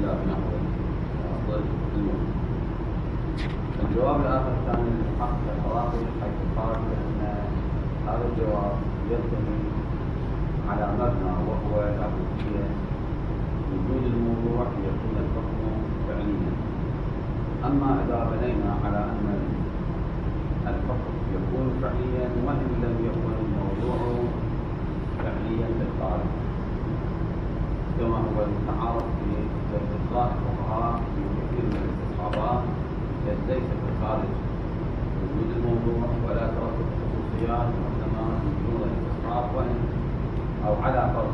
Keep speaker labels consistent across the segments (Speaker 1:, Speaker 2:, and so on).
Speaker 1: إلى بنحو أصل الموضوع. الجواب الآخر الثاني للحق العراقي حيث قال بأن هذا الجواب يبتني على مبنى وهو العبودية وجود الموضوع يكون الحكم فعليا. أما إذا بنينا على أن الحكم يكون فعليا وإن لم يكن الموضوع فعليا بالخارج، كما هو المتعارف في إطلاق الفقهاء في كثير من الاستصحابات، ليس في الخارج وجود الموضوع ولا ترتب الخصوصيات، وإنما وجود الاستصحاب وإن أو على فرض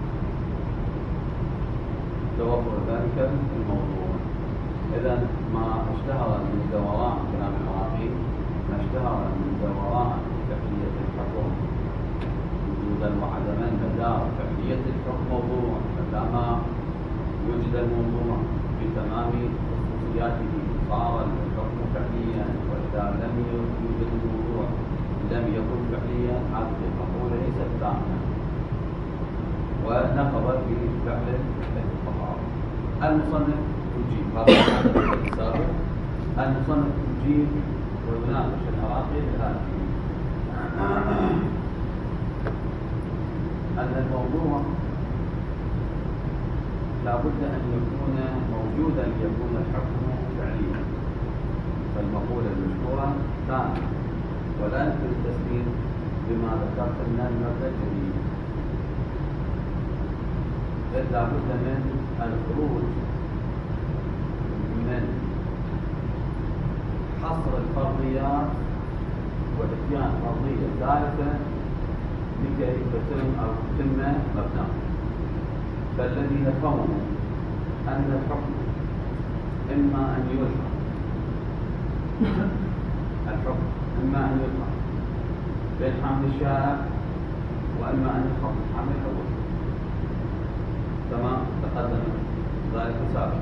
Speaker 1: توفر ذلك الموضوع. إذا ما اشتهر من دوران كلام العراقي، ما اشتهر من دوران فعلية الحكم وجودا وعدما، مدار فعلية الحكم موضوع، فلما وجد الموضوع بتمام خصوصياته صار الحكم فعليا، وإذا لم يوجد الموضوع لم يكن فعليا. هذه المقولة ليست تامة ونقضت بفعل الفقهاء. المصنف يجيب هذا السابق، المصنف يجيب ويناقش العراقي بهذا أن الموضوع لا بد أن يكون موجودا ليكون الحكم فعليا. فالمقولة المشهورة ثانية، ولا يمكن التسليم بما ذكرت لنا المبدأ الجديد، إذ لا بد من الخروج من حصر الفرضيات وإتيان فرضية ثالثة لكي تتم أو تتم مبناه. فالذي نفهمه أن الحكم إما أن يلحق الحكم إما أن يلحق بالحمل الشائع، وإما أن يلحق بالحمل الأول، كما تقدم ذلك سابقا.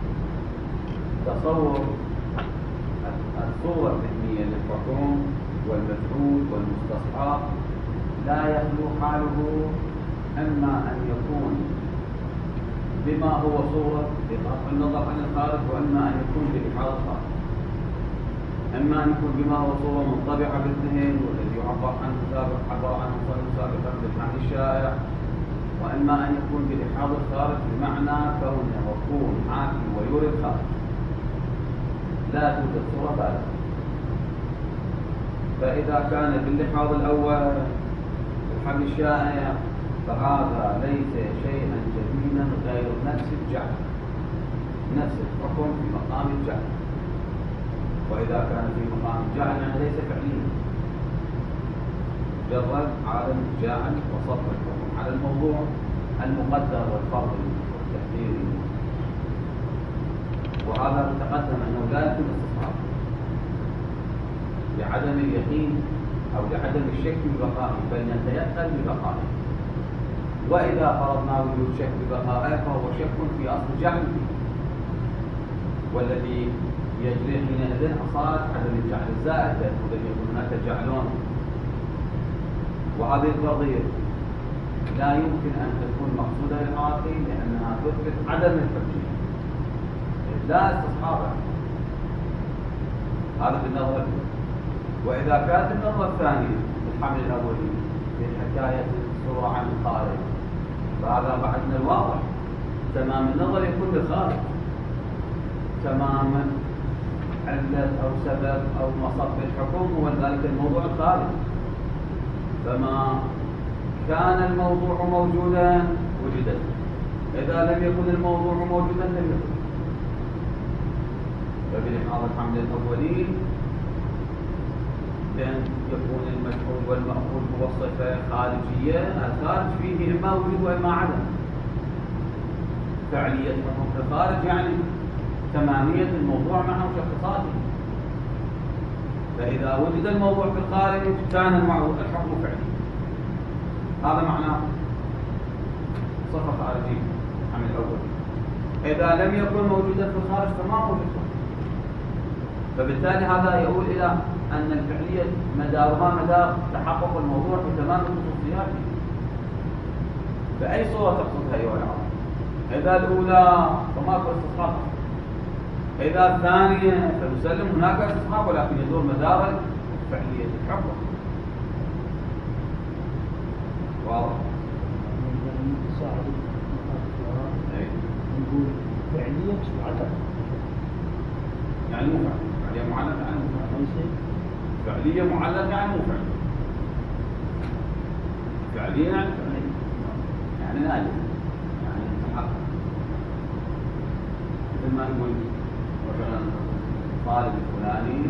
Speaker 1: تصور الصورة الذهنية للحكم والمفعول والمستصحب لا يخلو حاله إما أن يكون بما هو صورة بغض النظر عن الخارج، وإما أن يكون بإحاطة الخارج. إما أن يكون بما هو صورة منطبعة بالذهن والذي عبر عنه سابقا بالحمل الشائع، وإما أن يكون بالإحاط الخارج بمعنى كونه مفهوم حاكم ويوري الخارج. لا توجد صورة ثالثة. فإذا كان باللحاظ الأول بالحمل الشائع فهذا ليس شيئا جديدا غير نفس الجعل، نفس الحكم في مقام الجعل. وإذا كان في مقام الجعل يعني ليس فعليا، مجرد عالم جاعل وصف الحكم على الموضوع المقدر والفرض والتحذير. وهذا تقدم أنه لا يمكن استصحابه لعدم اليقين أو لعدم الشك ببقائه، بل يتيقن ببقائه. وإذا فرضنا وجود شك ببقائه فهو شك في أصل جعله، والذي يجري حينئذ أصالة عدم الجعل الزائد، لأنه يكون هناك جعلون. وهذه الفرضية لا يمكن أن تكون مقصودة للعراقي لأنها تثبت عدم الحجية، لا استصحابها. هذا بالنظر الأول. وإذا كانت النظرة الثانية الحمل الأولي في حكاية الصورة عن الخارج، فهذا بعد من الواضح تمام النظر يكون بالخارج، تماما علة أو سبب أو مصب الحكم هو ذلك الموضوع الخارج. فما كان الموضوع موجودا وجدت، إذا لم يكن الموضوع موجودا لم يكن. فبالإحاط الحمل الأولي كان يكون المجهول والمأخوذ هو صفة خارجية، الخارج فيه إما وجود وإما عدم. فعلية الحكم في الخارج يعني تمامية الموضوع مع مشخصاته. فإذا وجد الموضوع في الخارج كان الحكم فعلي. هذا معناه صفة خارجية الحمل الأولي. إذا لم يكن موجودا في الخارج فما وجد. فبالتالي هذا يقول إلى أن الفعلية مدارها مدار تحقق الموضوع بتمام خصوصياته. بأي صورة تقصدها أيها العرب؟ إذا الأولى فماكو استصحاب، إذا الثانية فنسلم هناك استصحاب ولكن يدور مدار فعلية الحكم. واضح؟
Speaker 2: نقول فعلية معلقة،
Speaker 1: يعني مو فعلية معلقة يعني مو فعلية معلقة يعني مو فعلية، فعلية يعني فعلية يعني ناجح يعني تحقق. مثل ما نقول مثلا الطالب الفلاني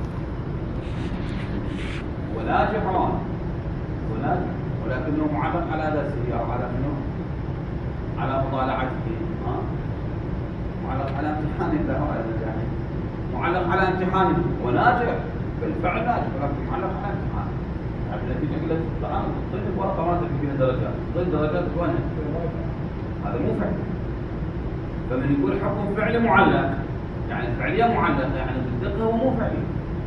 Speaker 1: هو ناجح هو ناجح ولكنه معلق على درسه أو على منه على مطالعته، معلق على امتحانه له على نجاحه، معلق على امتحانه وناجح بالفعل ناجح ولكن معلق على امتحانه. يعني النتيجة قلت تعال طيب ورقة ما تبي فيها درجات، طيب درجات وين؟ هذا مو فعل. فمن يقول حكم فعلي معلق يعني الفعلية معلقة يعني بالدقة هو مو فعلي.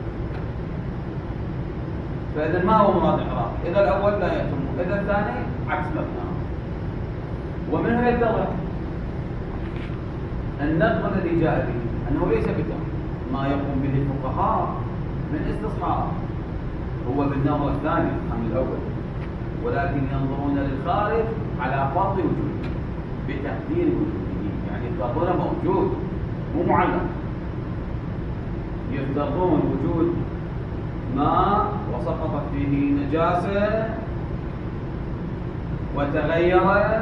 Speaker 1: فإذا ما هو مراد إعراب؟ إذا الأول لا يتم، إذا الثاني عكس مبناه. ومنه يتضح النقل الذي جاء به أنه ليس بتم ما يقوم به الفقهاء من استصحاب، هو بالنظر الثاني عن الأول، ولكن ينظرون للخارج على فرض وجوده بتقدير وجوده، يعني يفترضون موجود مو معلق، يفترضون وجود ماء وسقطت فيه نجاسة وتغير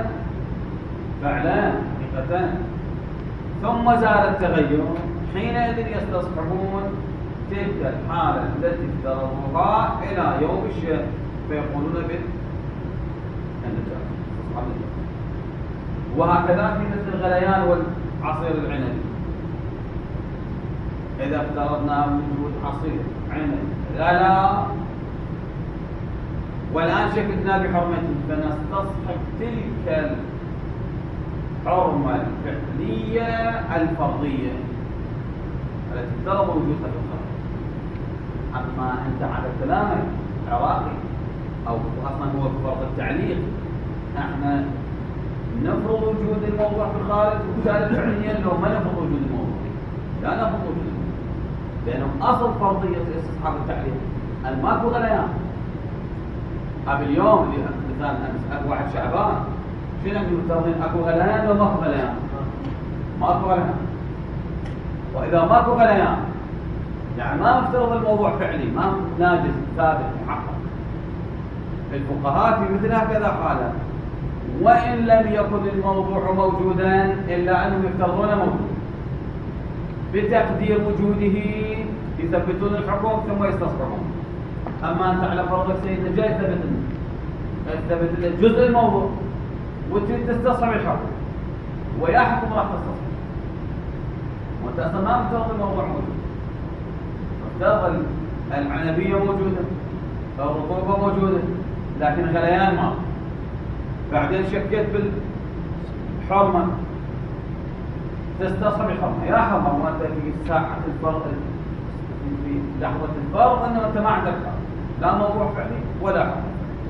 Speaker 1: فعلا حقيقة ثم زال التغير، حينئذ يستصحبون تلك الحالة التي افترضوها إلى يوم الشك فيقولون بالنجاسة. وهكذا في مثل الغليان والعصير العنبي، إذا افترضنا وجود عصير عنب غلا والآن شككنا بحرمته فنستصحب تلك الحرمة الفعلية الفرضية التي افترض وجودها في الخارج. أما أنت على كلامك عراقي أو أصلا هو فرض التعليق، احنا نفرض وجود الموضوع في الخارج وبالتالي فعليا لو ما نفرض وجود الموضوع لا نفرض وجود الموضوع، لأنه أصل فرضية استصحاب التعليق أن ماكو غليان. قبل يوم مثلا أمس واحد شعبان شنو مفترضين اكو غليان ولا ماكو غليان؟ ماكو غليان. وإذا ماكو غليان يعني ما مفترض الموضوع فعلي، ما ناجز ثابت محقق. الفقهاء في مثل هكذا حالة وإن لم يكن الموضوع موجودا إلا أنهم يفترضون موجود بتقدير وجوده يثبتون الحكم ثم يستصحبون. أما أنت على فرضك سيدنا جاي ثبت جزء الموضوع وتريد تستصحب الحكم ويحكم راح تستصحب وأنت أصلا ما مفترض الموضوع موجود. مفترض العنبية موجودة، الرطوبة موجودة، لكن غليان ما. بعدين شكيت بالحرمة تستصحب الحرمة، يا حرمة وأنت في ساعة الفرض في لحظة الفرض أنه أنت ما عندك حرمة، لا موضوع فعلي ولا حرمة.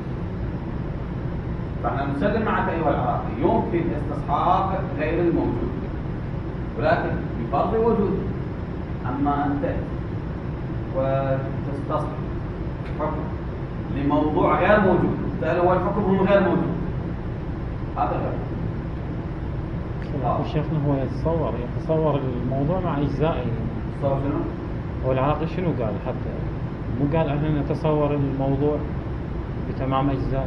Speaker 1: فاحنا نسلم معك أيها العراقي يمكن استصحاب غير الموجود ولكن بفرض وجوده. أما أنت وتستصحب حكم لموضوع غير موجود هو الحكم هو غير موجود، هذا غير.
Speaker 3: شيخنا هو يتصور الموضوع مع أجزائه.
Speaker 1: تصور شنو؟
Speaker 3: هو العراقي شنو قال؟ حتى مو قال احنا نتصور الموضوع بتمام أجزائه.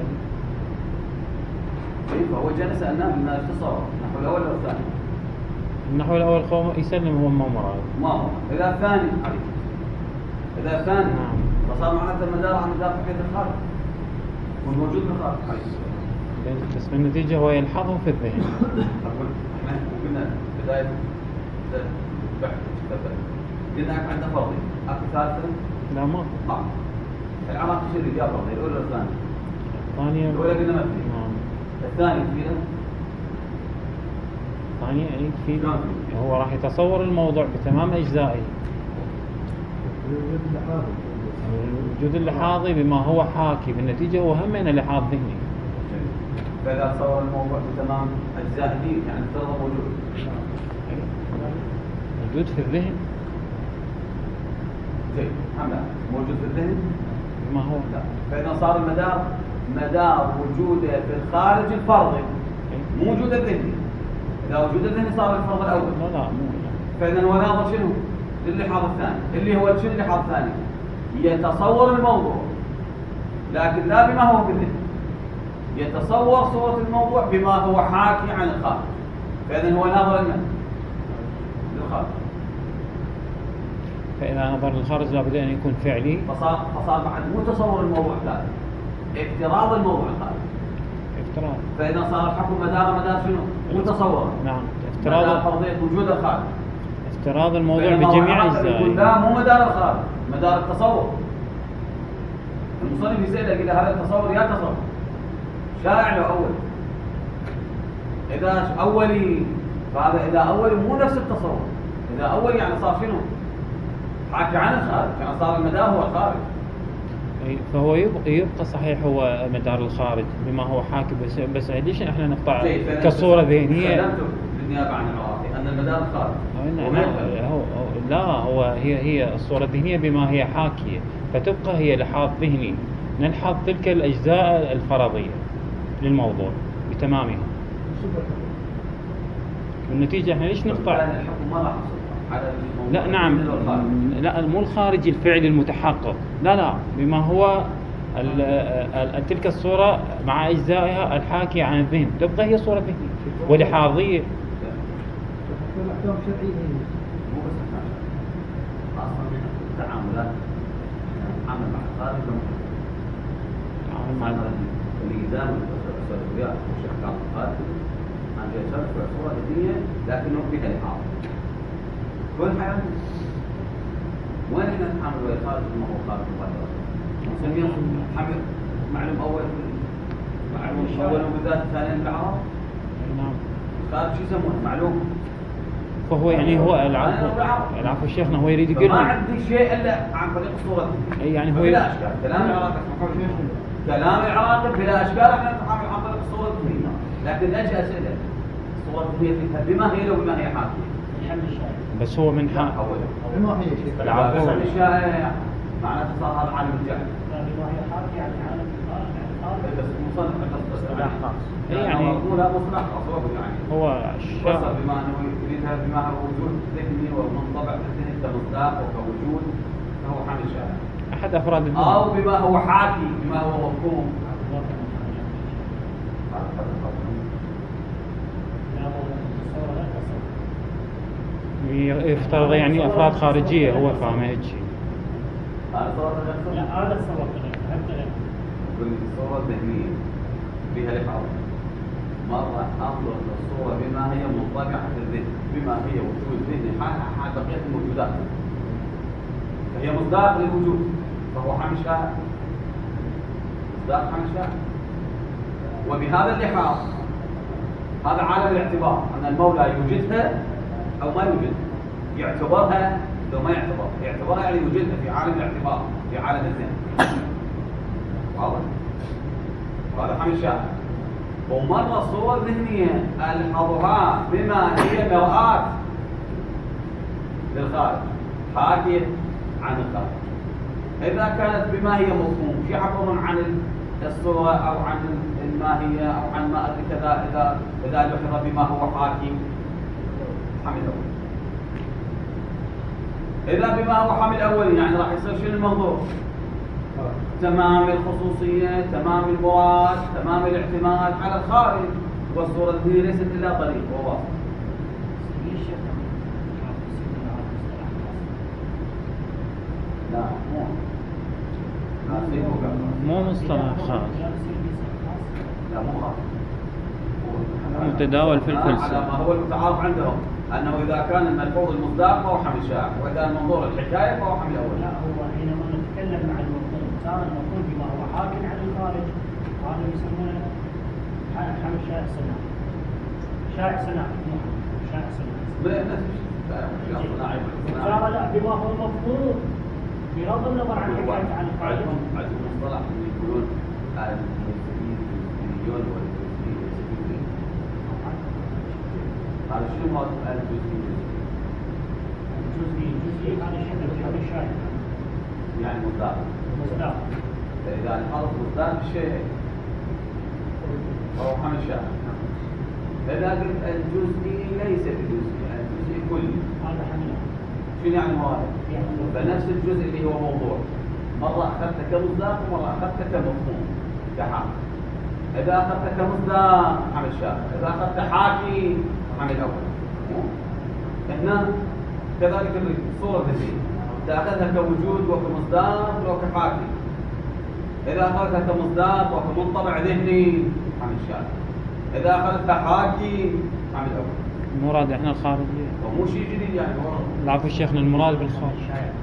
Speaker 1: فهو جاء سألناه بما تصور النحو الأول أو الثاني؟
Speaker 3: النحو الأول يسلم هو ما مراد.
Speaker 1: ما إذا الثاني عليك. إذا الثاني
Speaker 3: نعم.
Speaker 1: فصار معناته المدار عن مدار فقيد الخارج والموجود من الخارج عليك.
Speaker 3: بس بالنتيجة هو يلحظه في الذهن.
Speaker 1: أقول إحنا قلنا بداية بحث قلنا عندنا فرضي أكو ثالثة؟
Speaker 3: لا ما.
Speaker 1: العراق شو يا فرضي الأولى والثانية؟
Speaker 3: الثانية.
Speaker 1: الأولى قلنا ما في.
Speaker 3: نعم.
Speaker 1: الثاني فيها؟
Speaker 3: الثانية أي في. هو راح يتصور الموضوع بتمام أجزائه. الوجود اللحاظي بما هو حاكي بالنتيجة هو همين لحاظ ذهني.
Speaker 1: فإذا تصور الموضوع بتمام أجزاء دين يعني افترض موجود.
Speaker 3: موجود في الذهن.
Speaker 1: زين محمد موجود في الذهن؟
Speaker 3: ما هو؟
Speaker 1: لا. فإذا صار المدار مدار وجوده في الخارج الفرضي مو وجود الذهني. إذا وجود الذهني صار الفرض الأول.
Speaker 3: لا مو.
Speaker 1: فإذا هو ناظر شنو؟ للحاض الثاني اللي هو شنو اللحاظ الثاني؟ يتصور الموضوع لكن لا بما هو بالذهن. يتصور صورة الموضوع بما هو حاكي عن الخارج. فإذا هو ناظر للخارج.
Speaker 3: فإذا نظر للخارج لابد أن يكون فعلي.
Speaker 1: فصار بعد مو تصور الموضوع ثاني، افتراض الموضوع الخارج.
Speaker 3: افتراض.
Speaker 1: فإذا صار الحكم مدار شنو؟ مو تصور.
Speaker 3: نعم.
Speaker 1: مدار فرضية وجود الخارج.
Speaker 3: افتراض الموضوع بجميع أجزائه.
Speaker 1: لا مو مدار الخارج، مدار التصور. المصنف يسأل إذا هذا التصور يا تصور شائع أو أول. إذا أولي فهذا إذا أولي مو نفس التصور. إذا أولي يعني صار شنو؟ حاكي عن الخارج، يعني صار المدار هو الخارج.
Speaker 3: فهو يبقى صحيح هو مدار الخارج بما هو حاكي بس ليش احنا نقطع كصورة ذهنية؟
Speaker 1: بالنيابة عن العراقي أن المدار الخارج.
Speaker 3: هي الصورة الذهنية بما هي حاكية فتبقى هي لحاظ ذهني نلحظ تلك الأجزاء الفرضية للموضوع بتمامها. بالنتيجة احنا ليش نقطع؟
Speaker 1: الحكم ما راح
Speaker 3: لا نعم لا مو الخارجي الفعلي المتحقق لا بما هو تلك الصورة مع أجزائها الحاكية عن الذهن تبقى هي صورة ذهنية ولحاظية.
Speaker 2: الأحكام الشرعية
Speaker 1: مو بس أصلا التعاملات نتعامل مع الخارج مع الإلزام والسلوكيات والشكل الخارج عن جسد صورة ذهنية لكنه فيها لحاظ. وين حياتنا؟ وين احنا نتحمل ويا خارج ما هو خارج مباشرة؟ نسميه حمل معلوم أول وبالذات ثاني بالعرب.
Speaker 3: نعم.
Speaker 1: خارج شو يسمونه؟ معلوم.
Speaker 3: فهو يعني هو العفو شيخنا هو يريد يقول
Speaker 1: ما عندي شيء إلا عن طريق الصورة.
Speaker 3: يعني هو
Speaker 1: بلا أشكال. كلام العراقي كلام العراقي بلا أشكال احنا نتعامل عن طريق الصورة الذهنية. لكن أجي أسئلة الصورة الذهنية بما هي لو بما هي حاكية.
Speaker 3: بس هو من حق
Speaker 2: بما هي شيء
Speaker 1: العفو الشائع معناته صار هذا عالم الجهل.
Speaker 2: بما هي حاكي عن عالم الخارج.
Speaker 1: بس مصنف
Speaker 3: يعني
Speaker 1: لا مصنف أصوب يعني
Speaker 3: هو
Speaker 1: وصل بما أنه يريدها بما هو وجود ذهني ومنطبع في الذهن كمصداق وكوجود فهو حامل شائع.
Speaker 3: أحد أفراد الذهن
Speaker 1: أو بما هو حاكي بما هو مفهوم.
Speaker 3: يفترض يعني أفراد خارجية هو فاهم هيك شيء.
Speaker 2: هذا الصور
Speaker 1: الصورة الذهنية فيها لحظة مرة أنظر للصورة بما هي منطبعة في الذهن بما هي وجود ذهني حال بقية الموجودات فهي مصداق للوجود فهو حامل شائع مصداق حامل شائع. وبهذا اللحاظ هذا عالم الاعتبار أن المولى يوجدها أو ما يوجدها يعتبرها لو ما يعتبرها يعني يوجدها في عالم الاعتبار في عالم الذهن. واضح؟ وهذا حامل شائع. ومرة صور ذهنية ألحظها بما هي مرآة للخارج حاكية عن الخارج. إذا كانت بما هي مفهوم في عبر عن الصورة أو عن الماهية أو عن ما أدري كذا إذا لحظ بما هو حاكي حمل أول. إذا بما هو حمل أول يعني راح يصير شنو الموضوع؟ تمام الخصوصية تمام المراد تمام الاعتماد على الخارج والصورة الذهنية ليست إلا طريق وواصل. لا
Speaker 3: مو مصطلح خاص
Speaker 1: لا مو خاص
Speaker 3: متداول في الفلسفة
Speaker 1: على ما هو المتعارف عندهم أنه إذا كان الملفوظ المصداق فهو حمل شائع وإذا المنظور الحكاية فهو حمل أول.
Speaker 2: لا هو حينما نتكلم عن المفهوم صار المفهوم بما هو حاكم عن الخارج هذا يسمونه حمل شائع صناعي. شائع صناعي مو شائع صناعي. صار لا بما هو مفهوم بغض النظر عن حكاية عن الخارج.
Speaker 1: عندهم مصطلح يقولون المسلمين والمسلمين هذا شنو مراد الجزئي؟
Speaker 2: الجزئي هذا شكل في هذا الشاي
Speaker 1: يعني مصداق. فإذا الحرف مصداق الشيء فهو حمل شاعر. فإذا قلت الجزئي ليس بجزئي، الجزئي كلي،
Speaker 2: هذا حمل.
Speaker 1: شنو يعني مراد؟ فنفس الجزء اللي هو موضوع مرة أخذته كمصداق ومرة أخذته كمفهوم كحاكي. إذا أخذته كمصداق حمل شاعر، إذا أخذته حاكي حمل أول. هنا كذلك الصورة الذهنية تأخذها كوجود وكمصداق وكحاكي. إذا أخذتها كمصداق وكمنطبع ذهني حمل شاعر، إذا أخذتها حاكي حمل أول.
Speaker 3: المراد احنا الخارجية
Speaker 1: ومو شيء جديد يعني.
Speaker 3: العفو شيخنا، المراد بالخارج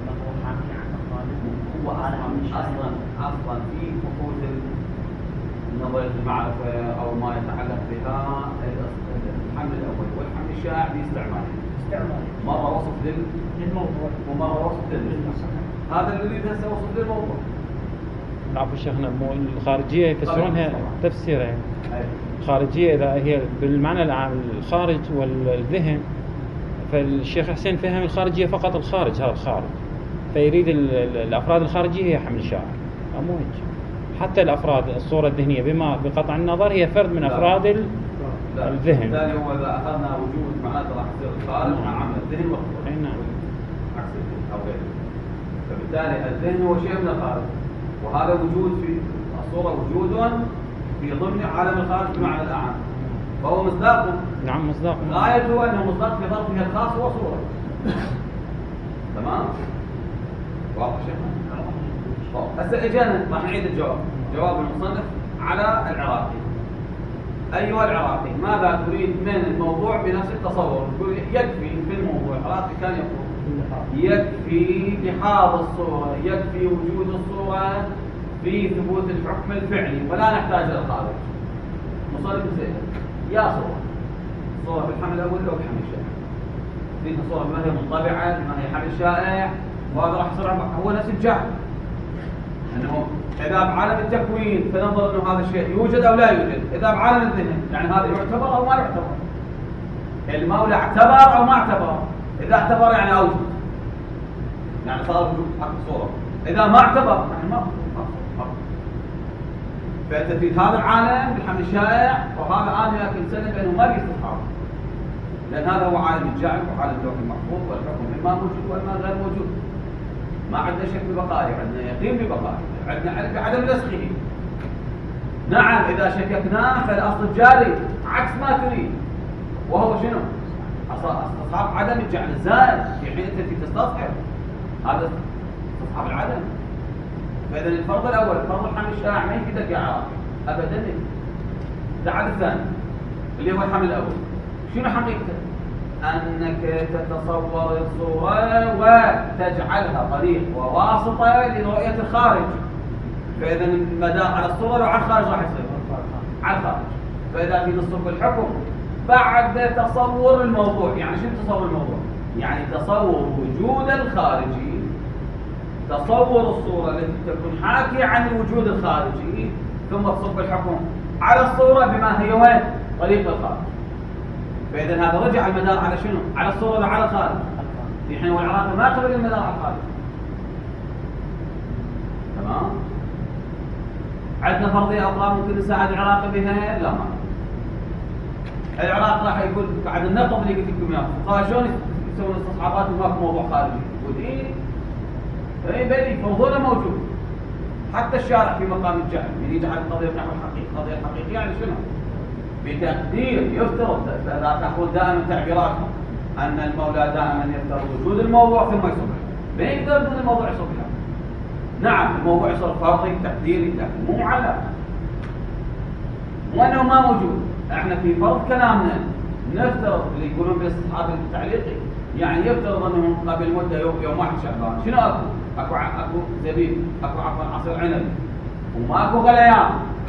Speaker 1: هو أصلا في فقود نظرية المعرفة أو ما يتعلق بها الحمل الأول والحمل الشائع باستعماله. مرة وصف
Speaker 2: للموضوع
Speaker 1: ومرة وصف للموضوع. هذا اللي يريد هسه وصف للموضوع.
Speaker 3: العفو شيخنا، الخارجية يفسرونها تفسير يعني. الخارجية إذا هي بالمعنى العام الخارج والذهن، فالشيخ حسين فهم الخارجية فقط الخارج، هذا الخارج، فيريد الأفراد الخارجية هي حمل شاعر. مو هيك، حتى الأفراد الصورة الذهنية بما بقطع النظر هي فرد من أفراد الذهن.
Speaker 1: بالتالي هو إذا أخذنا وجود معناته راح يصير الخارج مع عمل الذهن والخارج.
Speaker 3: أي نعم.
Speaker 1: عكس الذهن أو غيره. فبالتالي الذهن هو شيء من الخارج، وهذا وجود في الصورة وجود في ضمن عالم الخارج بمعنى الأعم، فهو مصداق.
Speaker 3: نعم مصداق.
Speaker 1: الآية هو أنه مصداق في ظرفها الخاص وصورة. تمام؟ واضح شيخنا؟ هسه اجانا راح نعيد الجواب. جواب المصنف على العراقي. أيها العراقي، ماذا تريد من الموضوع بنفس التصور؟ يقول يكفي في الموضوع. العراقي كان يقول يكفي لحاظ الصورة، يكفي وجود الصورة في ثبوت الحكم الفعلي ولا نحتاج إلى الخارج. مصنف زين يا صورة بالحمل الأول أو بالحمل الشائع. دي الصورة ما هي منطبعة، ما هي حمل شائع، وهذا راح يصير هو نفس الجهل. أنه إذا بعالم التكوين فننظر أنه هذا الشيء يوجد أو لا يوجد، إذا بعالم الذهن يعني هذا يعتبر أو ما يعتبر. المولى اعتبر أو ما اعتبر، إذا اعتبر يعني أوجد، يعني صار وجود حق الصورة. إذا ما اعتبر يعني ما. فأنت في هذا العالم بالحمل الشائع، وهذا أنا لكن سنة بأنه ما بيستطاع، لأن هذا هو عالم الجعل وعالم اللوح المحفوظ، والحكم إما موجود وإما غير موجود. ما عندنا شك ببقائه، عندنا يقين ببقائه، عندنا علم بعدم نسخه. نعم إذا شككناه فالأصل الجاري عكس ما تريد، وهو شنو؟ استصحاب عدم الجعل الزائد في حين أنت تستصحب، هذا استصحاب العدم. فإذا الفرض الأول فرض الحمل الشائع ما يفيدك يا عراقي أبدا. العدد الثاني اللي هو الحمل الأول، شنو حقيقته؟ أنك تتصور الصورة وتجعلها طريق وواسطة لرؤية الخارج. فإذا المدار على الصورة لو على الخارج راح يصير على الخارج. فإذا في نصف الحكم بعد تصور الموضوع، يعني شنو تصور الموضوع؟ يعني تصور وجود الخارجي، تصور الصورة التي تكون حاكية عن الوجود الخارجي، ثم تصب الحكم على الصورة بما هي وين؟ طريق الخارج. فإذا هذا رجع المدار على شنو؟ على الصورة ولا على الخارج؟ في حين والعراقي ما قبل المدار على الخارج. تمام؟ عندنا فرضية أخرى ممكن نساعد العراقي بها؟ لا ما. العراق راح يقول بعد النقض اللي قلت لكم اياه، فشلون يسوون استصحابات وماكو موضوع خارجي؟ ودي اي بلي موضوعنا موجود. حتى الشارع في مقام الجهل من يجعل القضية نحو الحقيقة، القضية الحقيقية يعني شنو؟ بتقدير يفترض، لا تأخذ دائما تعبيراتهم أن المولى دائما يفترض وجود الموضوع ثم يصبح. ما يقدر بدون الموضوع يصبح. نعم الموضوع يصير فرضي تقديري لكن مو معلق. وأنه ما موجود. احنا في فرض كلامنا نفترض اللي يقولون بالاستصحاب التعليقي، يعني يفترض انهم قبل مده يوم 1 شعبان شنو اكو زبيب، اكو عفوا عصير عنب وماكو غليان،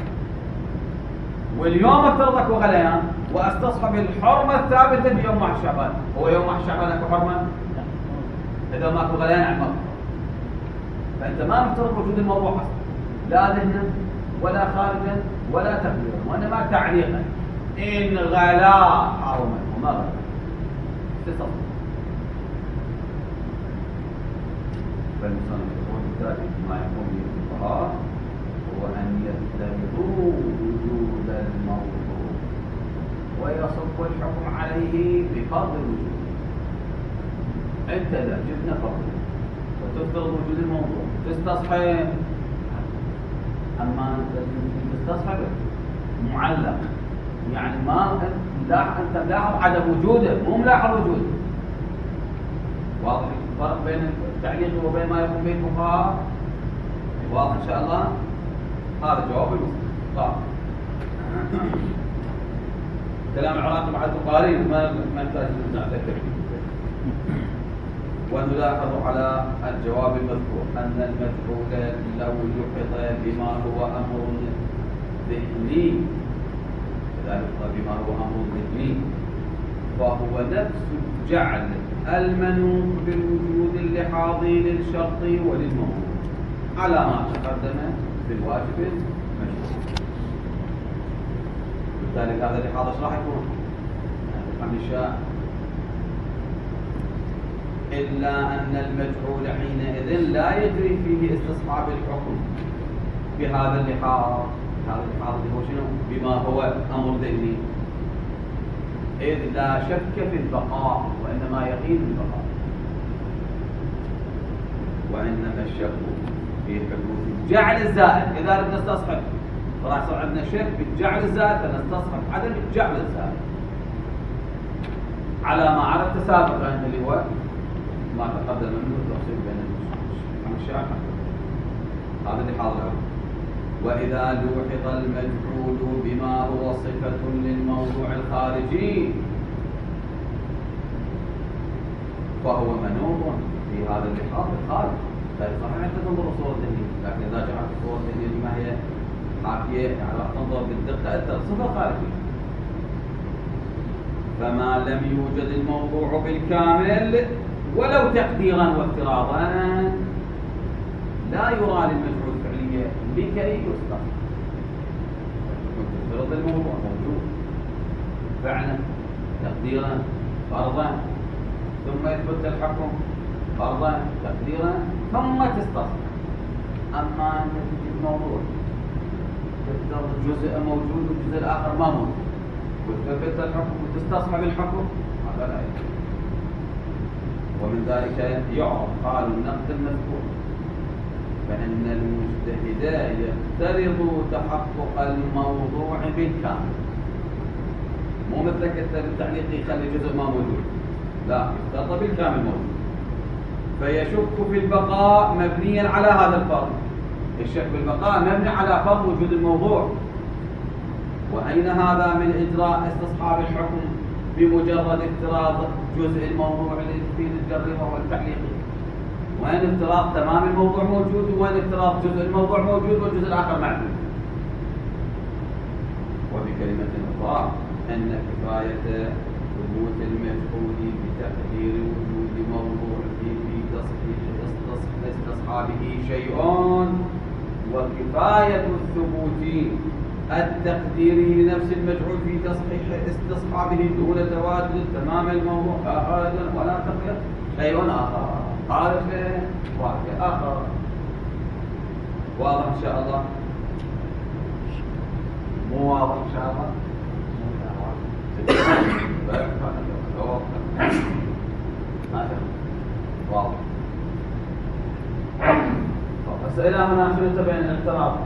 Speaker 1: واليوم افترض اكو غليان واستصحب الحرمه الثابته في يوم 1 شعبان. هو يوم 1 شعبان اكو حرمه؟ اذا ماكو غليان عن ماكو. فانت ما مفترض وجود الموضوع اصلا لا ذهنا ولا خارجا ولا تقديرا، وانما تعليقا. إن غلا حرما وما غلا. اختصاص. فالمصنف يقول بالتالي ما يكون به الفقهاء هو أن يفترضوا وجود الموضوع ويصب الحكم عليه بفرض الوجود. أنت إذا جبنا فرض وتفترض وجود الموضوع تستصحب، أما أنت تستصحب معلق، يعني ما أنت ملاحظ عدم وجوده مو ملاحظ وجوده. واضح الفرق بين التعليق وبين ما يقوم به الفقهاء؟ واضح إن شاء الله؟ هذا جواب المسلم. طيب كلام العراقي مع البخاري ما يحتاج نعتذر فيه. ونلاحظ على الجواب المذكور أن المفعول لو لحق بما هو أمر ذهني، ذلك بما هو أمر ذهني، فهو نفس جعل المنوط بالوجود اللحاظي للشرط وللموضوع على ما تقدم في الواجب المشروع. بالتالي هذا اللحاظ ايش راح يكون؟ عن الشاء إلا أن المجهول حينئذ لا يجري فيه استصحاب الحكم بهذا اللحاظ. هذا اللحاظ اللي هو شنو؟ بما هو أمر ذهني، إذ لا شك في البقاء وإنما يقين البقاء، وإنما الشك في حدوث جعل الزائد. إذا ردنا نستصحب راح يصير عندنا شك بالجعل الزائد، فنستصحب عدم الجعل الزائد على ما عرفت سابقا اللي هو ما تقدم منه التفصيل بين الشاعر. هذا اللي حاضر. وإذا لوحظ المجهول بما هو صفة للموضوع الخارجي فهو منوط في هذا اللحاظ الخارجي. طيب صحيح أنت تنظر الصورة الذهنية، لكن إذا جعلت الصورة الذهنية ما هي حاكية يعني راح تنظر بالدقة أنت صفة خارجية. فما لم يوجد الموضوع بالكامل ولو تقديرا وافتراضا لا يرى للمجهول فعليا لكي يصدق. تفترض الموضوع موجود فعلا تقديرا فرضا، ثم يثبت الحكم فرضا تقديرا ثم تستصحب. اما انت تجيب موضوع تفترض جزء موجود والجزء الاخر ما موجود وتثبت الحكم وتستصحب الحكم، هذا لا يمكن. ومن ذلك يعرف حال النقد المذكور، فإن المجتهد يفترض تحقق الموضوع بالكامل. مو مثلك انت بالتعليق يخلي جزء ما موجود، لا، يفترض بالكامل موجود. فيشك في البقاء مبنيا على هذا الفرض. الشك في البقاء مبني على فرض وجود الموضوع. وأين هذا من إجراء استصحاب الحكم بمجرد افتراض جزء الموضوع اللي في الجر والتعليق؟ وين افتراض تمام الموضوع موجود، وين افتراض جزء الموضوع موجود والجزء الآخر معدوم؟ وبكلمة أخرى أن كفاية ثبوت المجهول بتقدير وجود موضوع في تصحيح استصحابه شيء، وكفاية الثبوت التقديري لنفس المجهول في تصحيح استصحابه دون تواجد تمام الموضوع ولا تقدير شيء آخر خارج واقع آخر. واضح إن شاء الله؟ مو واضح إن شاء الله؟ واضح. الأسئلة هنا شنو تبين الاعتراض؟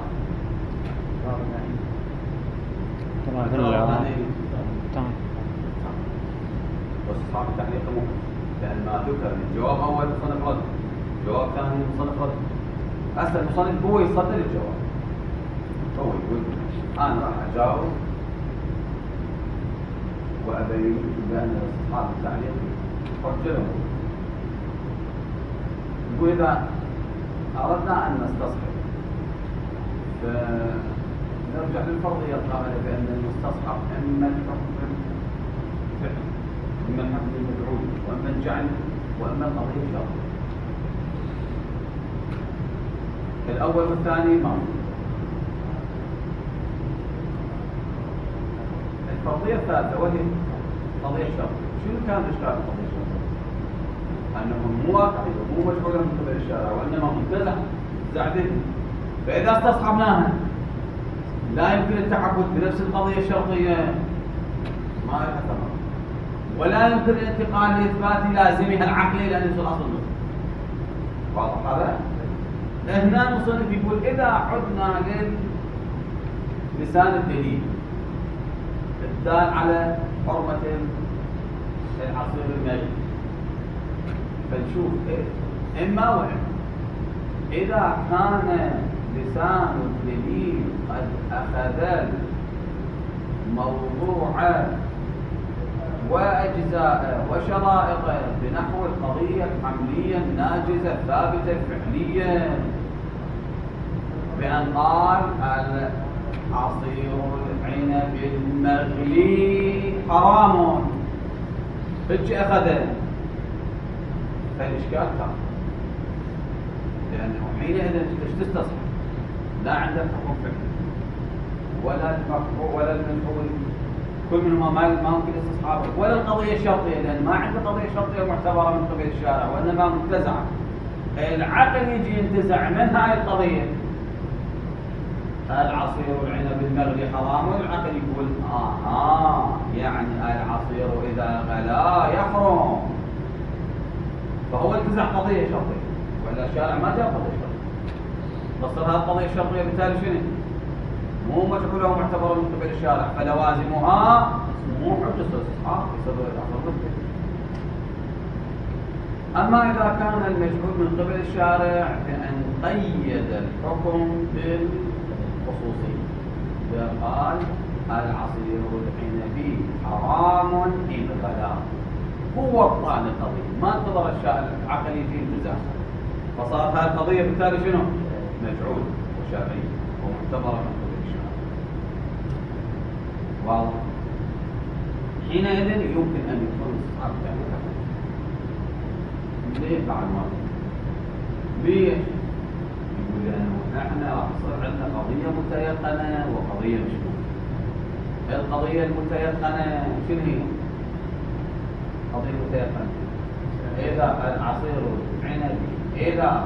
Speaker 1: واصحاب التعليق ممكن، لأن ما ذكر الجواب أول مصنف رد، جواب ثاني مصنف رد. هسه المصنف هو يصدر الجواب، هو يقول أنا راح أجاوب وأبين بأن أصحاب التعليق حجة لهم. يقول إذا أردنا أن نستصحب فنرجع للفرضية القائلة بأن المستصحب إما الحكم فعل، إما الحكم المفعول، وإما الجعل، وإما القضية الشرط. الأول والثاني موجود. الفرضية الثالثة وهي قضية الشرط. شنو كان إشكال القضية الشرط؟ مو واقعية مو مجعولة من قبل الشارع وإنما منتزع ذهني. فإذا استصحبناها لا يمكن التعبد بنفس القضية الشرطية ما لها ثمر، ولا يمكن الانتقال لإثبات لازمها العقلي لأن يصل أصل المسلم. واضح هذا؟ هنا المصنف يقول إذا عدنا للسان الدليل الدال على حرمة العصير الميت فنشوف إما وإما. إذا كان لسان الدليل قد أخذ الموضوع وأجزاء وشرائطه بنحو القضية الحملية الناجزة الثابتة فعليا بأن قال عصير العنب المغلي حرام فجأة أخذه فالإشكال كان لأنه حينئذ ايش تستصحب؟ لا عندك حكم فعلي ولا المفعول ولا المفعول كل منهما ما ممكن استصحابه ولا القضية الشرطية لأن ما عنده قضية شرطية معتبرة من قبل الشارع وإنما منتزعة. العقل يجي ينتزع من هاي القضية العصير العنب المغلي حرام والعقل يقول يعني العصير إذا غلا يحرم فهو انتزع قضية شرطية ولا الشارع ما جاب قضية شرطية تصير هذه القضية الشرطية بالتالي شنو؟ مو مجعولة ومعتبرة من قبل الشارع فلوازمها مو حجة استصحاب يصير الأصل مشكلة. أما إذا كان المجعول من قبل الشارع بأن قيد الحكم بالخصوصية قال العصير العنبي حرام إن غلا هو الطعن القضية ما انتظر الشارع العقل يجي انتزاع فصارت هذه القضية بالتالي شنو؟ مجعول وشرعي ومعتبرة من قبل الشارع. واضح؟ حينئذ يمكن أن يكون استصحاب ذلك. ليه بعد ما ليش؟ يقول لأنه نحن راح يصير عندنا قضية متيقنة وقضية مشكوكة. القضية المتيقنة شنو هي؟ قضية متيقنة إذا العصير العنبي إذا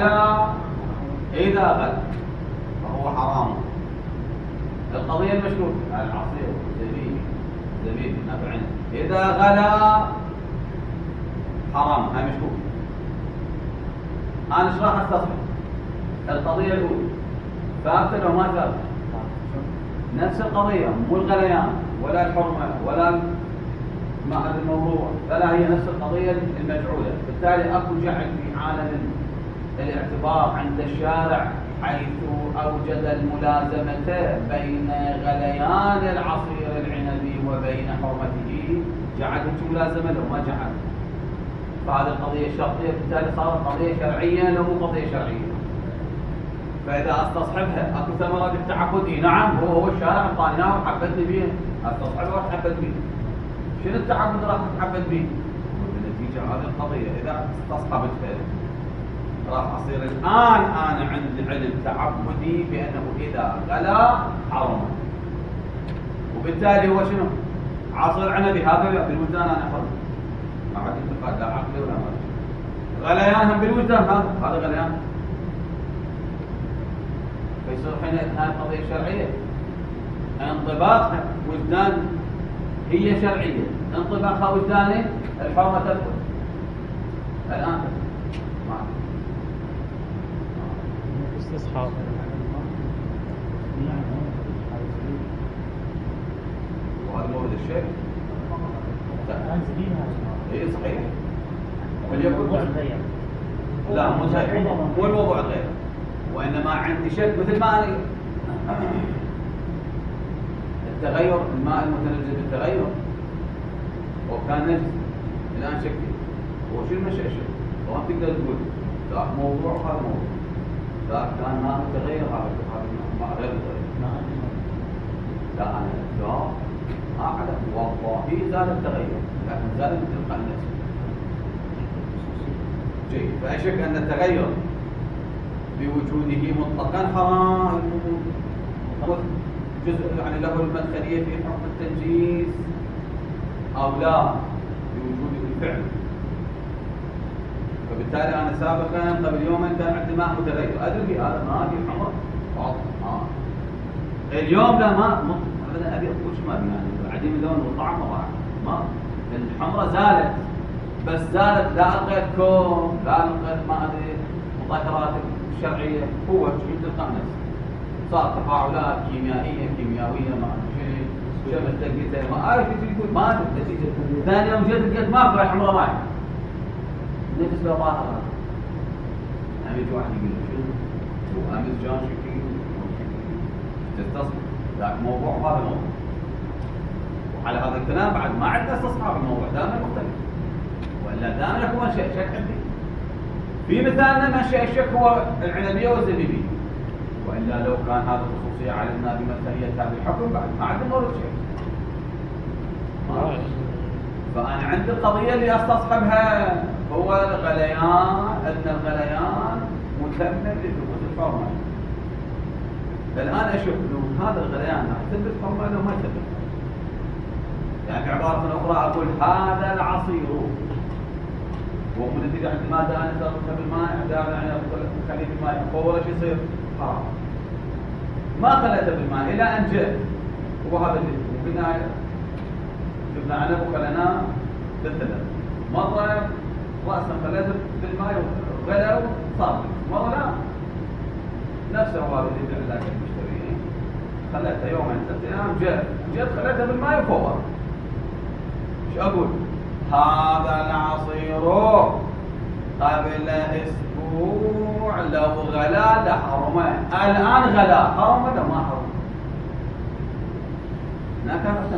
Speaker 1: غلا فهو حرام. القضية المشكوكة العصير زبيب نبع عنب إذا غلا حرام هاي مشكوكة. أنا ايش راح استصحب؟ القضية الأولى ثابتة لو ما ثابتة؟ نفس القضية مو الغليان ولا الحرمة ولا ما هذا الموضوع فلا هي نفس القضية المجعولة. بالتالي أكو جعل في عالم الاعتبار عند الشارع حيث أوجد الملازمة بين غليان العصير العنبي وبين حرمته جعلت ملازمة لو ما جعل فهذه القضية الشرطية بالتالي صارت قضية شرعية لو مو قضية شرعية. فإذا استصحبها أكو ثمرة بالتعبد نعم هو الشارع طالناه وحبتني بيه استصحبها وتحبت بيه. شنو التعبد راح تتحبت بيه؟ بالنتيجة هذه القضية إذا استصحبتها راح أصير الآن أنا عندي علم تعبدي بأنه إذا غلا حرم وبالتالي هو شنو؟ عصير عنبي هذا بالوجدان أنا حر ما عاد انتقاد لا عقلي ولا مالي غليانهم بالوجدان هذا غليان فيصير حين هاي القضية شرعية انطباقها وجدان هي شرعية انطباقها وجداني الحرمة تدخل الآن
Speaker 3: استصحاب
Speaker 1: وهذا مورد الشيء اي صحيح وليكن لا مو صحيح مو الوضع غير وانما عندي شك مثل ما التغير الماء المتنجس بالتغير وكان نجس الان شك هو شو المشاكل هو تقدر تقول ذاك موضوع وهذا موضوع ذاك كان ماء متغير هذا ماء غير متغير لا انا أعلم والله زال التغير لكن زال مثل تلقاء النفس جيد فلا شك أن التغير بوجوده مطلقا حرام جزء يعني له المدخلية في حكم التنجيس أو لا بوجوده بالفعل بالتالي انا سابقا قبل يومين كان عندي ماء متغير، ادري هذا ما في حمر واضح. اليوم لا ما ابدا ابيض وش ما يعني عديم اللون والطعم ما الحمرة زالت، بس زالت لا لقيت كوم لا لقيت ما ادري مطهرات شرعيه، هو شيء تلقى نفسه صار تفاعلات كيميائيه ما شيء شبه تلقيته ما اعرف يقول ما ادري نتيجه. ثاني يوم جيت لقيت ماكو حمرة ماي نفس له ظاهر عم يجي واحد يقول شو امس جان شكل تستصحب ذاك موضوع وهذا موضوع، وعلى هذا الكلام بعد ما عندنا استصحاب الموضوع دائما مختلف، والا دائما يكون شك عندي. في مثالنا منشأ الشك هو العنبيه والزبيبيه، والا لو كان هذه الخصوصيه علمنا بمثليه هذا الحكم بعد ما عندنا مورد شيء. فانا عندي القضيه اللي استصحبها هو الغليان، ان الغليان متمم لثبوت الفورمال. الان اشوف انه هذا الغليان راح يثبت فورمال وما يثبت، يعني بعباره اخرى اقول هذا العصير ومن نتيجه عند الماده انا تركها بالماء دائما يعني خليه في الماء فور ايش يصير؟ حرام. ما خليته بالماء الى ان جاء وهذا اللي قلنا جبنا عنب وخليناه بالثلاث مره راسا خليته بالماء وغلى صار مره لا نفسه هو اللي يدعي لك المشتريين خليته يومين 3 ايام جاء خليته بالماء وفور. ايش اقول؟ هذا العصير قبل اسبوع لو غلا لحرمه، الان غلا حرم ولا ما حرم؟ نكافة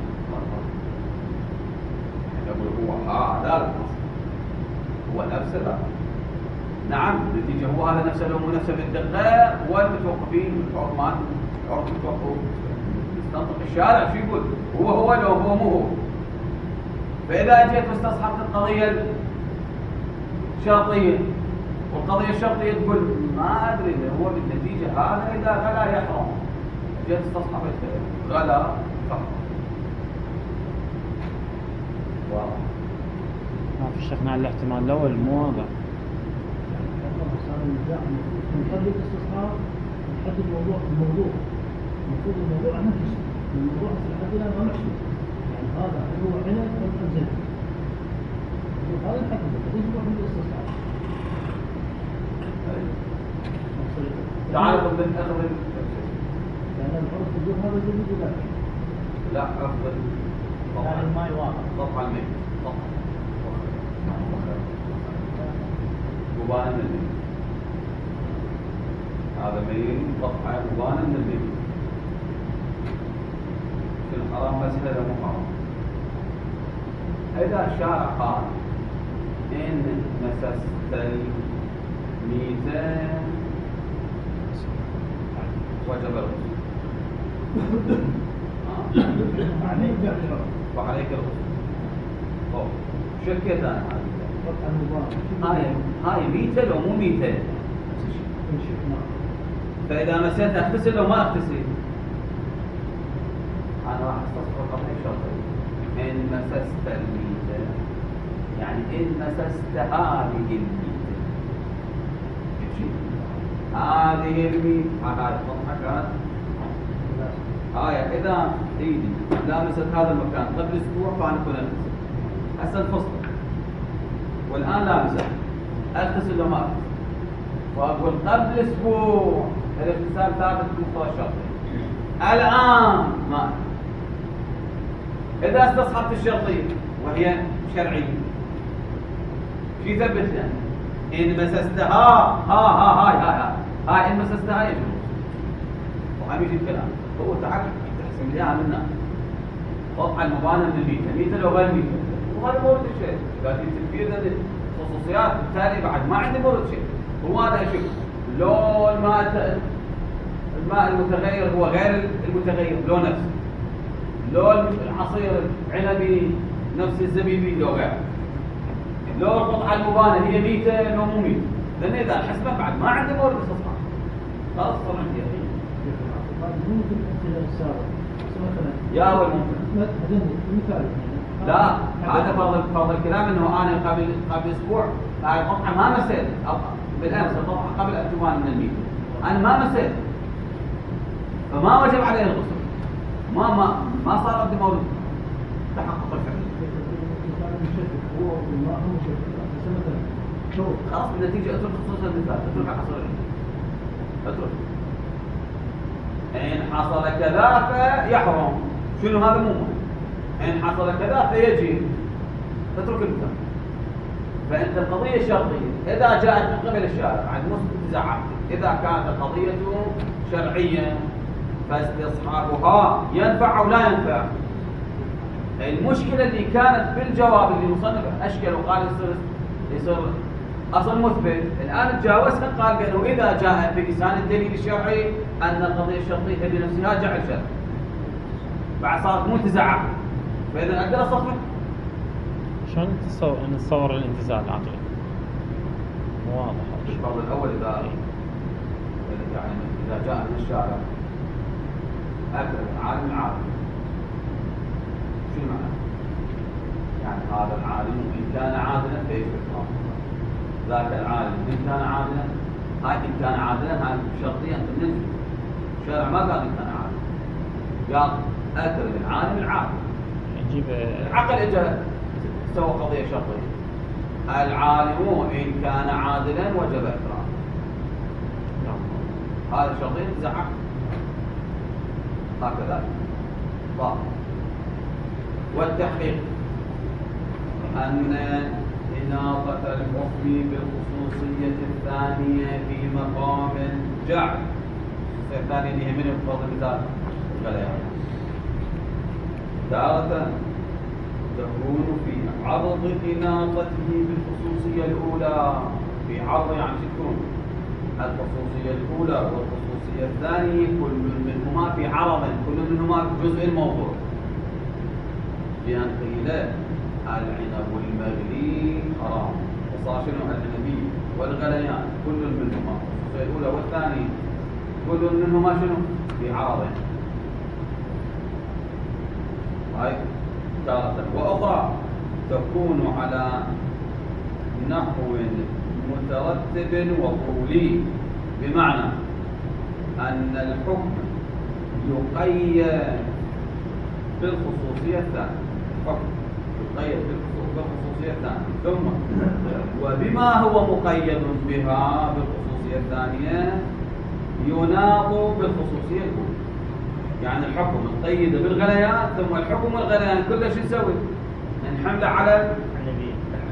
Speaker 1: يقول هو هذا العصير هو نفسه لا نعم النتيجة هو هذا نفسه لو مو نفسه بالدقة والمتوقفين بالحرمات عرف متوقف يستنطق الشارع شو يقول هو لو هو مو هو. فإذا جيت واستصحبت القضية الشرطية والقضية الشرطية تقول ما أدري هو بالنتيجة هذا إذا غلا يحرم، جيت استصحبت غلا فحرم. واضح؟
Speaker 3: ما في شك على الاحتمال الأول مو واضح.
Speaker 2: نحدد الاستصحاب نحدد الموضوع المفروض الموضوع احنا نكشف الموضوع لحدنا ما نكشف يعني هذا هو عنب ولا زيت هذا الحكم ليش نروح للاستصحاب؟
Speaker 1: تعال من اخذ
Speaker 2: لان العرف يقول هذا الجديد ولا
Speaker 1: لا افضل
Speaker 2: يعني الماء واضح
Speaker 1: طبعا الماء مبانا من الماء هذا مين قطعه مبانا من الماء في الحرام مسألة مو حرام. إذا الشارع قال إن مسست الميتان وجب الغسل وعليك الغسل. طيب شكيت أنا هاي ميتة لو مو ميتة نفس الشيء. فإذا مسيت أغتسل لو ما أغتسل أنا راح أستصحب قضية شرطية إن مسست الميتة يعني إن مسست هذه الميتة هذه الميتة هاي القطعة كانت هاي إذا إيدي لامست هذا المكان قبل أسبوع فأنا كنت أغتسل هسه الفصل والآن لامسة أغتسل لو ما أغتسل وأقول قبل أسبوع الاغتسال ثابت بمقتضى الشرطية الآن ما إذا استصحبت الشرطية وهي شرعية في ثبت لنا إن مسستها هاي إن مسستها يجوز وهم يجي الكلام هو تعال تحسن ليها منا وضع المبانة من الميتة لو غير ميتة وهذا مورد الشيء لكن تنفيذ الخصوصيات بالتالي بعد ما عندي مورد شيء. هو أنا أشوف لو الماء المتغير هو غير المتغير لو نفسه لو العصير العنبي نفس الزبيبي لو غير لو القطعة المبانة هي ميتة لو مو ميتة لأن إذا حسبه بعد ما عندي مورد استصحاب خلاص صار عندي يقين.
Speaker 2: ممكن الأمثلة السابقة مثلا
Speaker 1: يا أول ممكن
Speaker 2: مثال
Speaker 1: لا، هذا فرض الكلام انه انا قبل اسبوع هاي القطعه ما مسيت بالامس، القطعه قبل التوان من الميت انا ما مسيت، فما وجب عليه الغسل، ما صار عندي مولد تحقق الفعل. خلاص بالنتيجه اترك خصوص المثال، اترك حصر اترك. إن حصل كذا فيحرم، شنو هذا مو مهم. إن حصل كذا فيجب، اترك المثال. فأنت القضية الشرطية إذا جاءت من قبل الشارع عن مستزعة، إذا كانت القضية شرعية فاستصحابها ينفع أو لا ينفع. المشكلة اللي كانت بالجواب اللي المصنف أشكل وقال يصير أصل مثبت، الآن تجاوزها قال بأنه إذا جاء في لسان الدليل الشرعي أن القضية الشرطية بنفسها جعل شرع، بعد صارت متزعة، فإذا أقدر أصحح.
Speaker 3: شلون نتصور الانتزاع العقلي؟ مو واضح.
Speaker 1: الفرض الأول إذا جاء من الشارع أكرم عالم شنو معنى؟ يعني هذا العالم إن كان عادلا فيشبه ذاك العالم إن كان عادلا، هاي إن كان عادلا هاي شرطيا بالنسبة الشارع ما قال إن كان عادلا، قال أكرم العالم
Speaker 3: يجيب
Speaker 1: العقل إجا سوى قضية شرطية، العالم إن كان عادلا وجب إكرامه. هذا شرطية زعق هكذا باطل. والتحقيق أن إناقة الحكم بالخصوصية الثانية في مقام الجعل. الثانية اللي هي من فرض المثال الغليان تارة تكون في عرض إناقته بالخصوصية الأولى، في عرض يعني تكون الخصوصية الأولى والخصوصية الثانية كل منهما في عرض، كل منهما في جزء الموضوع، بأن قيل العنب المغلي حرام، وصار شنو العنبي والغليان كل منهما، الخصوصية الأولى والثانية كل منهما شنو في عرض. هاي تارة. وأخرى تكون على نحو مترتب وطولي، بمعنى أن الحكم يقيد بالخصوصية الثانية، الحكم يقيد بالخصوصية الثانية، ثم وبما هو مقيد بها بالخصوصية الثانية يناط بالخصوصية الأولى. يعني الحكم مقيد بالغليان، ثم الحكم والغليان كله شو نسوي؟ نحمله على العنبي.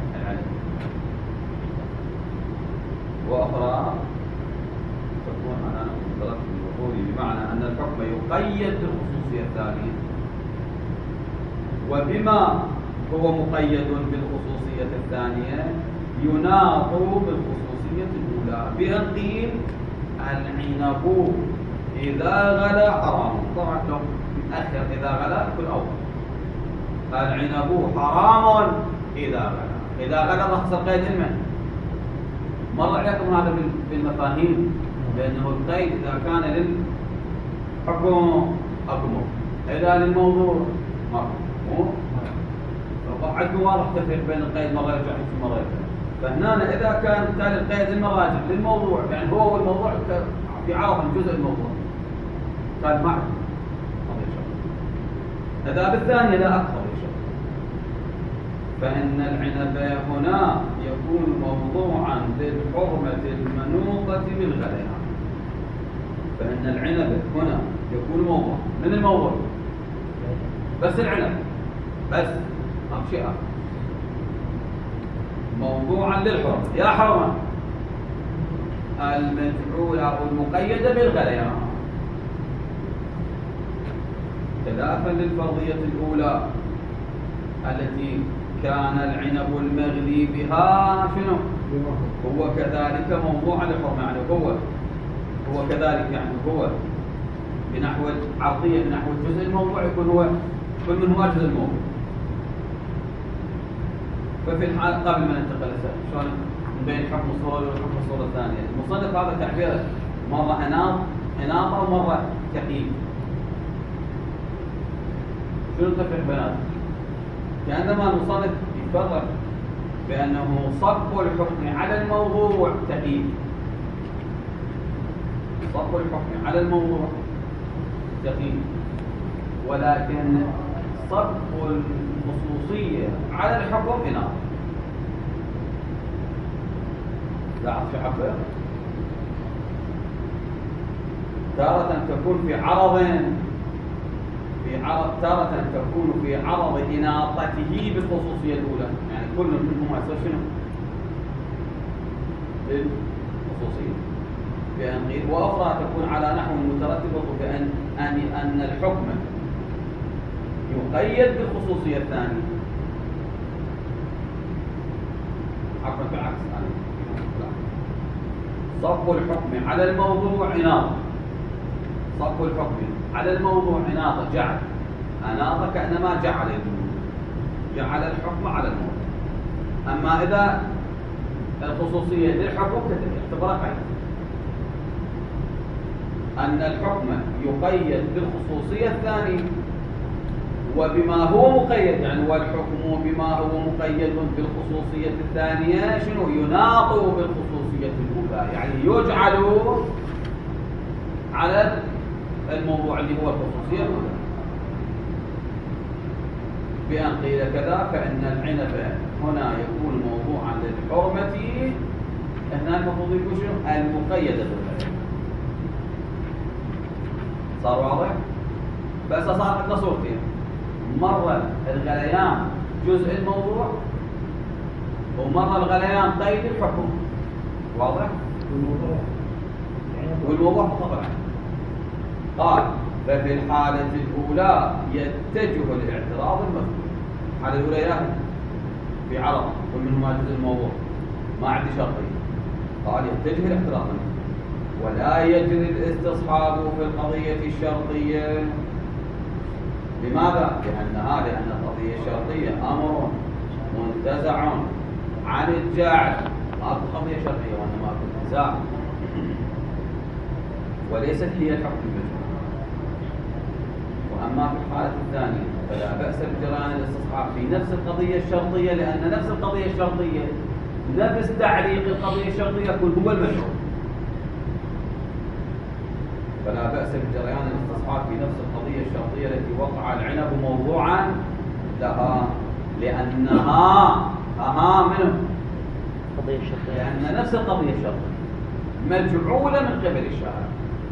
Speaker 1: وأخرى تكون على نحو الوقول، بمعنى أن الحكم يقيد بالخصوصية الثانية، وبما هو مقيد بالخصوصية الثانية يناط بالخصوصية الأولى، بأن قيل العنب إذا غلا حرام. طبعا لو متأخر إذا غلا كل أول العنب حرام إذا غلا، إذا غلا راح يصير قيد المن. مر عليكم هذا في المفاهيم، لأنه القيد إذا كان للحكم حكمه، إذا للموضوع مفهوم. عندكم واضح تفرق بين القيد مرة يرجع في مرة يرجع. فهنا إذا كان بالتالي القيد المراجع للموضوع، يعني هو والموضوع في عرض جزء الموضوع كان معه إذا بالثانية لا أكثر شيء. فإن العنب هنا يكون موضوعا بالحرمة المنوطة بالغليان. فإن العنب هنا يكون موضوع من الموضوع بس العنب بس شيء آخر موضوعا للحرمة، يا حرمة المجعولة أو المقيدة بالغليان، خلافا للفرضية الأولى التي كان العنب المغلي بها شنو؟ هو كذلك موضوعا للحرمة، يعني هو كذلك، يعني هو بنحو عرضية بنحو الجزء الموضوع يكون هو كل منهما جزء الموضوع. ففي الحال قبل ما ننتقل شلون بين حكم الصورة وحكم الصورة الثانية، المصنف هذا تعبيره مرة إناطة ومرة تقييد. شنو التفريق بيناتهم؟ كأنما المصنف يفرق بأنه صب الحكم على الموضوع تقييد. صب الحكم على الموضوع تقييد، ولكن صب الخصوصية على الحكم إناث. لاحظ في حفظ تارة تكون في عرض تارة تكون في عرض إناطته بالخصوصية الأولى، يعني كل منهما يصير شنو؟ بالخصوصية بأن قيل، وأخرى تكون على نحو مترتبة أن الحكم يقيد بالخصوصية الثانية. عفوا بالعكس، صب الحكم على الموضوع إناطة. صب الحكم على الموضوع إناطة، جعل أناطة كأنما جعل الحكم على الموضوع. أما إذا الخصوصية للحكم اعتبرها قيد، أن الحكم يقيد بالخصوصية الثانية وبما هو مقيد، يعني والحكم بما هو مقيد بالخصوصية الثانية شنو؟ يناط بالخصوصية الأولى، يعني يجعل على الموضوع اللي هو الخصوصية الأولى. بأن قيل كذا فإن العنب هنا يكون موضوعا للحرمة، هنا المفروض يكون شنو؟ المقيدة بالغليان. صار واضح؟ بس صار عندنا صورتين، مرة الغليان جزء الموضوع، ومرة الغليان قيد الحكم. واضح؟ والموضوع طبعا قال ففي الحالة الأولى يتجه الاعتراض المذكور. الحالة الأولى يعني في عرض ومنهما جزء الموضوع ما عندي شرطية، قال يتجه الاعتراض المذكور ولا يجري الاستصحاب في القضية الشرطية. لماذا؟ لأن القضية الشرطية أمر منتزع عن الجعل، ما في قضية شرطية وإنما في انتزاع، وليست هي الحكم المجموع. وأما في الحالة الثانية فلا بأس بجريان الاستصحاب في نفس القضية الشرطية، لأن نفس القضية الشرطية نفس تعليق القضية الشرطية يكون هو المشروع. فلا بأس بجريان الاستصحاب في نفس القضية الشرطية التي وقع العنب موضوعا لها، لأنها منه
Speaker 2: قضية الشرطية،
Speaker 1: لأن نفس القضية الشرطية مجعولة من قبل الشارع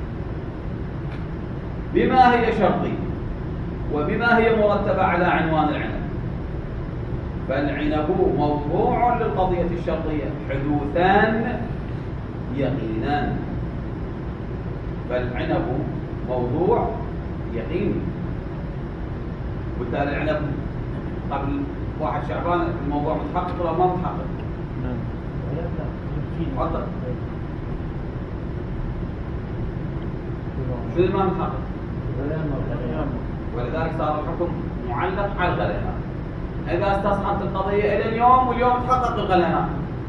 Speaker 1: بما هي شرطية وبما هي مرتبة على عنوان العنب. فالعنب موضوع للقضية الشرطية حدوثان يقينان، فالعنب موضوع يقيني، وبالتالي العنب قبل 1 شعبان الموضوع متحقق ولا ما متحقق؟ حضر شو ما متحقق؟ ولذلك صار الحكم معلق على الغليان. إذا استصحبت القضية إلى اليوم واليوم تحقق الغليان،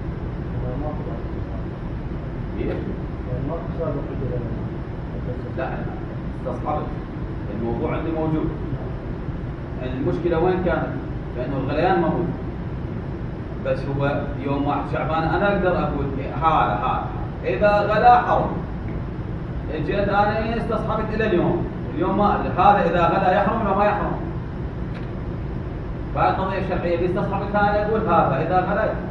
Speaker 1: لا استصحبت الموضوع عندي موجود. المشكلة وين كانت؟ لأنه الغليان موجود، بس هو يوم 1 شعبان أنا أقدر أقول هذا إذا غلا حرم. جيت أنا استصحبت إلى اليوم ما هذا إذا غلا يحرم ولا ما يحرم. فالقضية الشرعية اللي استصحبتها أنا أقول هذا إذا غلا يحرم.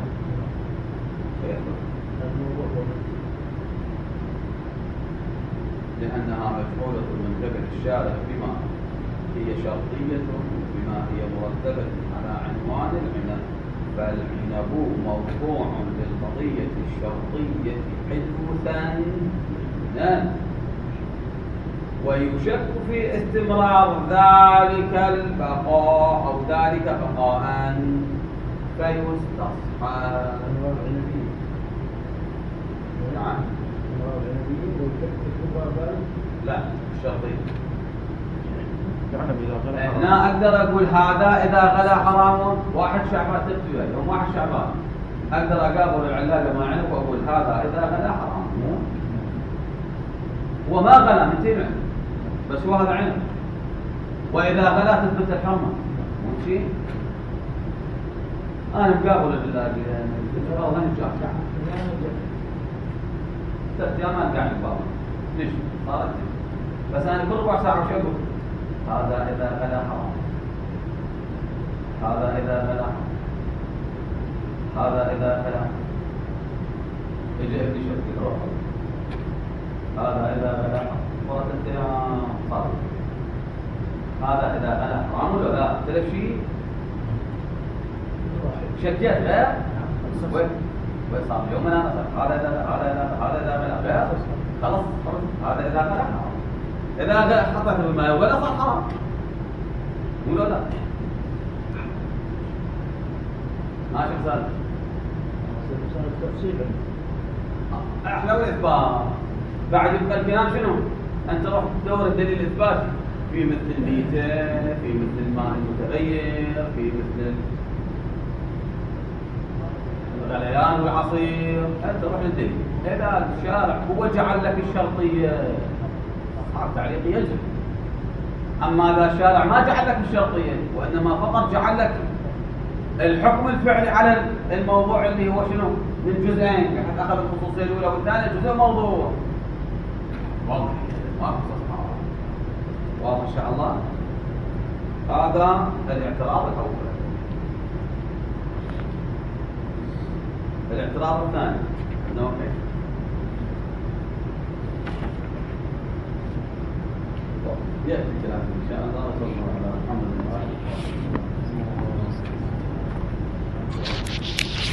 Speaker 1: لأنها مفعولة من قبل الشارع بما هي شرطية وبما هي مرتبة على عنوان العنب. فالعنب موضوع للقضية الشرطية حدوثا ويشك في استمرار ذلك البقاء أو ذلك بقاء فيستصحب. نعم لا الشرطية. هنا أقدر أقول هذا إذا غلا حرام 1 شعبان تبتوى يوم 1 شعبان أقدر أقابل العلاقة مع عنب وأقول هذا إذا غلا حرام وما غلا من تبع بس هو هذا عنب، وإذا غلا تثبت الحرمة مو شيء. أنا مقابل الانتقال غير جاء 3 أيام ما قاعد مقابل ليش؟ صارت بس أنا كل ربع ساعة وش أقول؟ هذا إذا غدا حرام، هذا إذا غدا حرام، هذا إذا غدا حرام. يجي شوف روح هذا إذا غدا حرام مرة 3 أيام صارت. هذا إذا غدا حرام ولا لا؟ تلف شيء شكيت غير وين صار يوم انا نصر هذا اذا غير خلاص هذا اذا غير حرام. اذا حطيت بالماء ولا صار حرام ولا لا؟ ماشي مثال احنا والاثبات بعد يبقى الكلام شنو؟ انت رحت تدور الدليل الاثباتي في مثل الميته، في مثل الماء المتغير، في مثل الغليان والعصير. انت روح للدليل. اذا الشارع هو جعل لك الشرطيه اصحاب تعليق يجب. اما اذا الشارع ما جعل لك الشرطيه وانما فقط جعل لك الحكم الفعلي على الموضوع اللي هو شنو؟ من جزئين، بحيث اخذ الخصوصيه الاولى والثانيه جزء موضوع واضح واضح ان شاء الله. هذا الاعتراض الاول. الاعتراض الثاني انه كيف ياتي الكلام ان شاء الله.